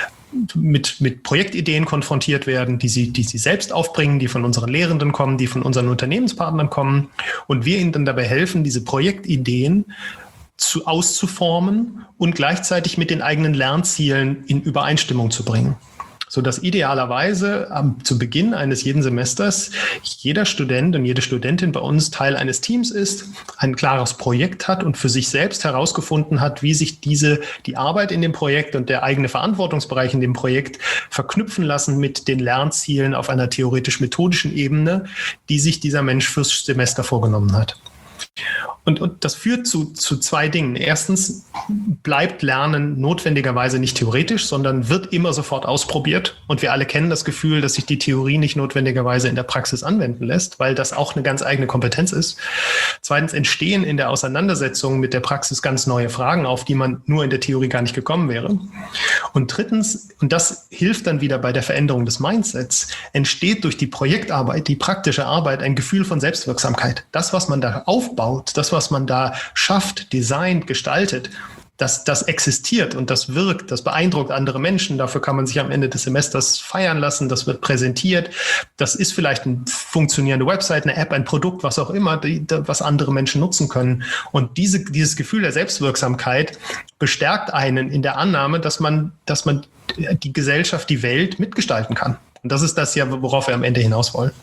mit, mit Projektideen konfrontiert werden, die sie, die sie selbst aufbringen, die von unseren Lehrenden kommen, die von unseren Unternehmenspartnern kommen. Und wir ihnen dann dabei helfen, diese Projektideen zu, auszuformen und gleichzeitig mit den eigenen Lernzielen in Übereinstimmung zu bringen, sodass idealerweise am, zu Beginn eines jeden Semesters jeder Student und jede Studentin bei uns Teil eines Teams ist, ein klares Projekt hat und für sich selbst herausgefunden hat, wie sich diese, die Arbeit in dem Projekt und der eigene Verantwortungsbereich in dem Projekt verknüpfen lassen mit den Lernzielen auf einer theoretisch-methodischen Ebene, die sich dieser Mensch fürs Semester vorgenommen hat. Und, und das führt zu, zu zwei Dingen. Erstens bleibt Lernen notwendigerweise nicht theoretisch, sondern wird immer sofort ausprobiert. Und wir alle kennen das Gefühl, dass sich die Theorie nicht notwendigerweise in der Praxis anwenden lässt, weil das auch eine ganz eigene Kompetenz ist. Zweitens entstehen in der Auseinandersetzung mit der Praxis ganz neue Fragen, auf die man nur in der Theorie gar nicht gekommen wäre. Und drittens, und das hilft dann wieder bei der Veränderung des Mindsets, entsteht durch die Projektarbeit, die praktische Arbeit, ein Gefühl von Selbstwirksamkeit. Das, was man da aufbaut, das, was man da schafft, designt, gestaltet, das, das existiert und das wirkt, das beeindruckt andere Menschen. Dafür kann man sich am Ende des Semesters feiern lassen. Das wird präsentiert. Das ist vielleicht eine funktionierende Website, eine App, ein Produkt, was auch immer, die, was andere Menschen nutzen können. Und diese, dieses Gefühl der Selbstwirksamkeit bestärkt einen in der Annahme, dass man, dass man die Gesellschaft, die Welt mitgestalten kann. Und das ist das ja, worauf wir am Ende hinaus wollen.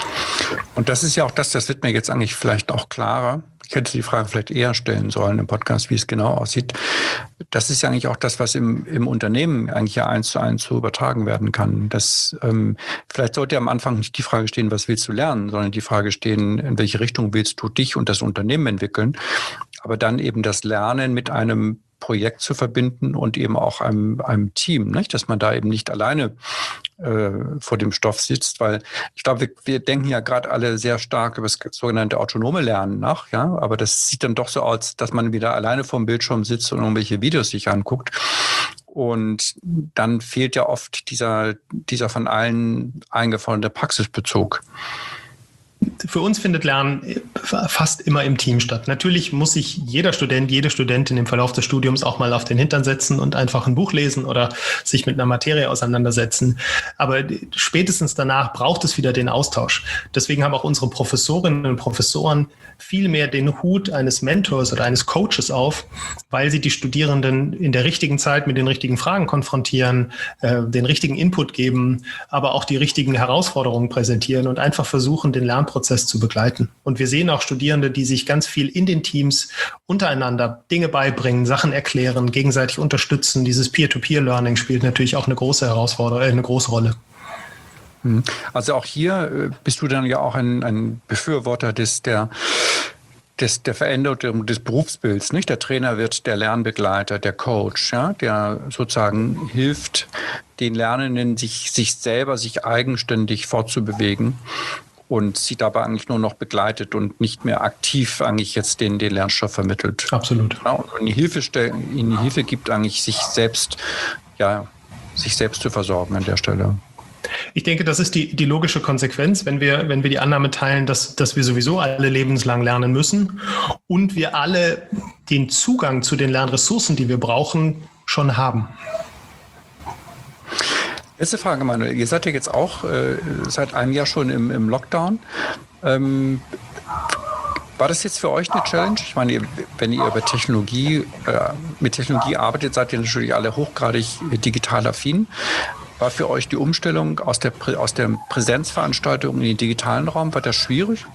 Und das ist ja auch das, das wird mir jetzt eigentlich vielleicht auch klarer. Ich hätte die Frage vielleicht eher stellen sollen im Podcast, wie es genau aussieht. Das ist ja eigentlich auch das, was im, im Unternehmen eigentlich ja eins zu eins so übertragen werden kann. Das, ähm, vielleicht sollte am Anfang nicht die Frage stehen, was willst du lernen, sondern die Frage stehen, in welche Richtung willst du dich und das Unternehmen entwickeln. Aber dann eben das Lernen mit einem Projekt zu verbinden und eben auch einem, einem Team, nicht? Dass man da eben nicht alleine äh, vor dem Stoff sitzt, weil ich glaube, wir, wir denken ja gerade alle sehr stark über das sogenannte autonome Lernen nach, ja, aber das sieht dann doch so aus, dass man wieder alleine vor dem Bildschirm sitzt und irgendwelche Videos sich anguckt. Und dann fehlt ja oft dieser, dieser von allen eingeforderte Praxisbezug. Für uns findet Lernen fast immer im Team statt. Natürlich muss sich jeder Student, jede Studentin im Verlauf des Studiums auch mal auf den Hintern setzen und einfach ein Buch lesen oder sich mit einer Materie auseinandersetzen. Aber spätestens danach braucht es wieder den Austausch. Deswegen haben auch unsere Professorinnen und Professoren viel mehr den Hut eines Mentors oder eines Coaches auf, weil sie die Studierenden in der richtigen Zeit mit den richtigen Fragen konfrontieren, äh, den richtigen Input geben, aber auch die richtigen Herausforderungen präsentieren und einfach versuchen, den Lernprozess zu begleiten. Und wir sehen auch Studierende, die sich ganz viel in den Teams untereinander Dinge beibringen, Sachen erklären, gegenseitig unterstützen. Dieses Peer-to-Peer-Learning spielt natürlich auch eine große Herausforderung, äh, eine große Rolle. Also auch hier bist du dann ja auch ein, ein Befürworter des, der, des, der Veränderung des Berufsbilds, nicht? Der Trainer wird der Lernbegleiter, der Coach, ja, der sozusagen hilft den Lernenden, sich, sich selber, sich eigenständig fortzubewegen und sie dabei eigentlich nur noch begleitet und nicht mehr aktiv eigentlich jetzt den, den Lernstoff vermittelt. Absolut. Ja, und die Hilfe, ihnen die Hilfe gibt eigentlich, sich selbst, ja, sich selbst zu versorgen an der Stelle. Ich denke, das ist die, die logische Konsequenz, wenn wir, wenn wir die Annahme teilen, dass, dass wir sowieso alle lebenslang lernen müssen und wir alle den Zugang zu den Lernressourcen, die wir brauchen, schon haben. Letzte Frage, Manuel. Ihr seid ja jetzt auch äh, seit einem Jahr schon im, im Lockdown. Ähm, War das jetzt für euch eine Challenge? Ich meine, wenn ihr über Technologie, äh, mit Technologie arbeitet, seid ihr natürlich alle hochgradig digital affin. War für euch die Umstellung aus der, aus der Präsenzveranstaltung in den digitalen Raum, war das schwierig?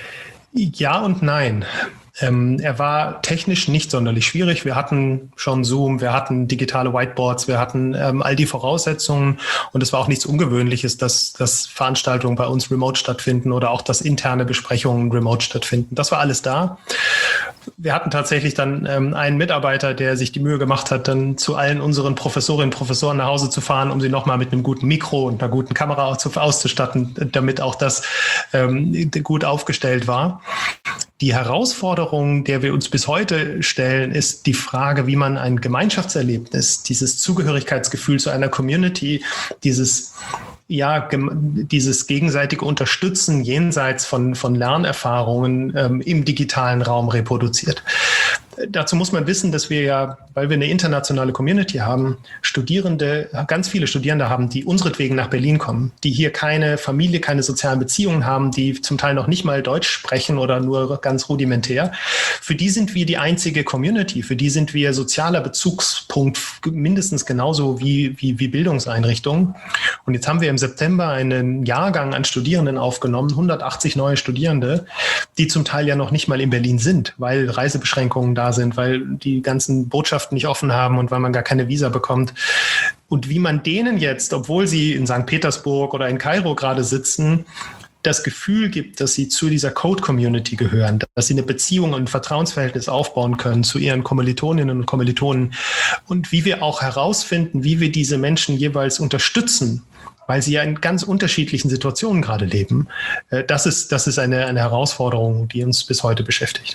Ja und nein. Ähm, er war technisch nicht sonderlich schwierig. Wir hatten schon Zoom, wir hatten digitale Whiteboards, wir hatten ähm, all die Voraussetzungen und es war auch nichts Ungewöhnliches, dass, dass Veranstaltungen bei uns remote stattfinden oder auch, dass interne Besprechungen remote stattfinden. Das war alles da. Wir hatten tatsächlich dann ähm, einen Mitarbeiter, der sich die Mühe gemacht hat, dann zu allen unseren Professorinnen und Professoren nach Hause zu fahren, um sie nochmal mit einem guten Mikro und einer guten Kamera auszustatten, damit auch das ähm, gut aufgestellt war. Die Herausforderung, der wir uns bis heute stellen, ist die Frage, wie man ein Gemeinschaftserlebnis, dieses Zugehörigkeitsgefühl zu einer Community, dieses ja, dieses gegenseitige Unterstützen jenseits von, von Lernerfahrungen ähm, im digitalen Raum reproduziert. Dazu muss man wissen, dass wir ja, weil wir eine internationale Community haben, Studierende, ganz viele Studierende haben, die unseretwegen nach Berlin kommen, die hier keine Familie, keine sozialen Beziehungen haben, die zum Teil noch nicht mal Deutsch sprechen oder nur ganz rudimentär. Für die sind wir die einzige Community, für die sind wir sozialer Bezugspunkt mindestens genauso wie, wie, wie Bildungseinrichtungen. Und jetzt haben wir im September einen Jahrgang an Studierenden aufgenommen, hundertachtzig neue Studierende, die zum Teil ja noch nicht mal in Berlin sind, weil Reisebeschränkungen da sind, weil die ganzen Botschaften nicht offen haben und weil man gar keine Visa bekommt. Und wie man denen jetzt, obwohl sie in Sankt Petersburg oder in Kairo gerade sitzen, das Gefühl gibt, dass sie zu dieser Code-Community gehören, dass sie eine Beziehung und ein Vertrauensverhältnis aufbauen können zu ihren Kommilitoninnen und Kommilitonen und wie wir auch herausfinden, wie wir diese Menschen jeweils unterstützen, weil sie ja in ganz unterschiedlichen Situationen gerade leben. Das ist, das ist eine, eine Herausforderung, die uns bis heute beschäftigt.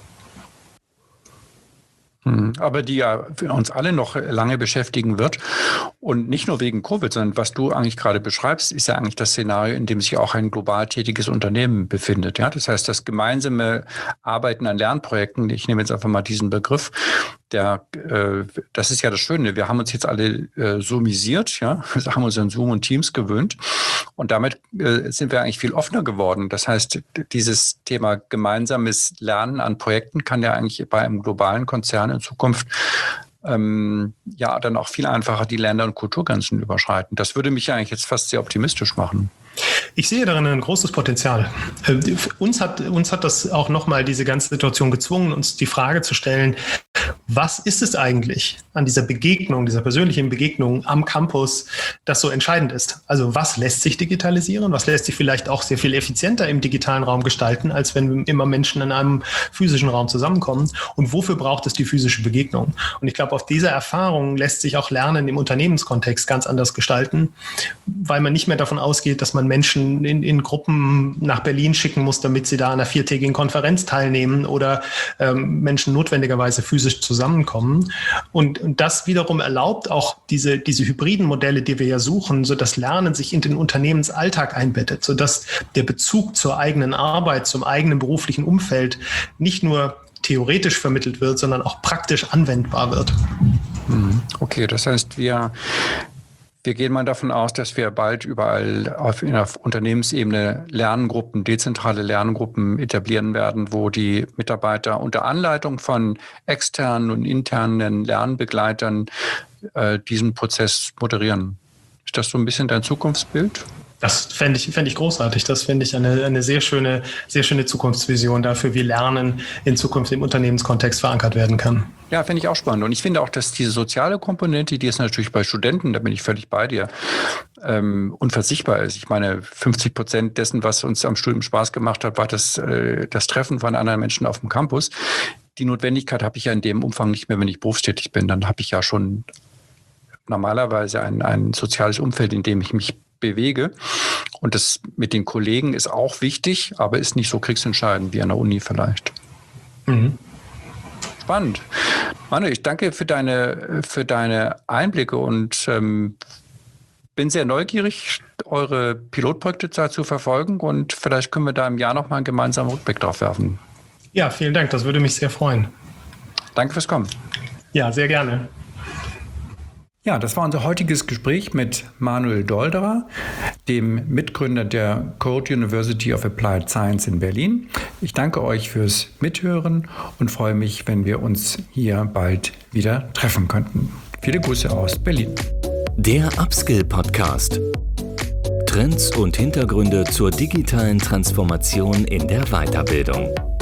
Aber die ja für uns alle noch lange beschäftigen wird. Und nicht nur wegen Covid, sondern was du eigentlich gerade beschreibst, ist ja eigentlich das Szenario, in dem sich auch ein global tätiges Unternehmen befindet. Ja, das heißt, das gemeinsame Arbeiten an Lernprojekten, ich nehme jetzt einfach mal diesen Begriff, der, äh, das ist ja das Schöne. Wir haben uns jetzt alle äh, zoomisiert, ja, wir haben uns an Zoom und Teams gewöhnt. Und damit äh, sind wir eigentlich viel offener geworden. Das heißt, dieses Thema gemeinsames Lernen an Projekten kann ja eigentlich bei einem globalen Konzern in Zukunft ähm, ja dann auch viel einfacher die Länder- und Kulturgrenzen überschreiten. Das würde mich ja eigentlich jetzt fast sehr optimistisch machen. Ich sehe darin ein großes Potenzial. Äh, uns hat, uns hat das auch nochmal diese ganze Situation gezwungen, uns die Frage zu stellen, was ist es eigentlich an dieser Begegnung, dieser persönlichen Begegnung am Campus, das so entscheidend ist? Also was lässt sich digitalisieren? Was lässt sich vielleicht auch sehr viel effizienter im digitalen Raum gestalten, als wenn immer Menschen in einem physischen Raum zusammenkommen? Und wofür braucht es die physische Begegnung? Und ich glaube, auf dieser Erfahrung lässt sich auch Lernen im Unternehmenskontext ganz anders gestalten, weil man nicht mehr davon ausgeht, dass man Menschen in, in Gruppen nach Berlin schicken muss, damit sie da an einer viertägigen Konferenz teilnehmen oder ähm, Menschen notwendigerweise physisch praktisch zusammenkommen. Und, und das wiederum erlaubt auch diese, diese hybriden Modelle, die wir ja suchen, so dass Lernen sich in den Unternehmensalltag einbettet, sodass der Bezug zur eigenen Arbeit, zum eigenen beruflichen Umfeld nicht nur theoretisch vermittelt wird, sondern auch praktisch anwendbar wird. Okay, das heißt, wir, wir gehen mal davon aus, dass wir bald überall auf, auf Unternehmensebene Lerngruppen, dezentrale Lerngruppen etablieren werden, wo die Mitarbeiter unter Anleitung von externen und internen Lernbegleitern äh, diesen Prozess moderieren. Ist das so ein bisschen dein Zukunftsbild? Das fände ich, fände ich großartig. Das finde ich eine, eine sehr schöne, sehr schöne Zukunftsvision dafür, wie Lernen in Zukunft im Unternehmenskontext verankert werden kann. Ja, finde ich auch spannend. Und ich finde auch, dass diese soziale Komponente, die ist natürlich bei Studenten, da bin ich völlig bei dir, ähm, unversichtbar ist. Ich meine, fünfzig Prozent dessen, was uns am Studium Spaß gemacht hat, war das, äh, das Treffen von anderen Menschen auf dem Campus. Die Notwendigkeit habe ich ja in dem Umfang nicht mehr, wenn ich berufstätig bin. Dann habe ich ja schon normalerweise ein, ein soziales Umfeld, in dem ich mich bewege. Und das mit den Kollegen ist auch wichtig, aber ist nicht so kriegsentscheidend wie an der Uni vielleicht. Mhm. Spannend. Manu, ich danke für deine, für deine Einblicke und ähm, bin sehr neugierig, eure Pilotprojekte zu verfolgen und vielleicht können wir da im Jahr noch mal einen gemeinsamen Rückblick drauf werfen. Ja, vielen Dank. Das würde mich sehr freuen. Danke fürs Kommen. Ja, sehr gerne. Ja, das war unser heutiges Gespräch mit Manuel Dolderer, dem Mitgründer der Code University of Applied Science in Berlin. Ich danke euch fürs Mithören und freue mich, wenn wir uns hier bald wieder treffen könnten. Viele Grüße aus Berlin. Der Upskill Podcast. Trends und Hintergründe zur digitalen Transformation in der Weiterbildung.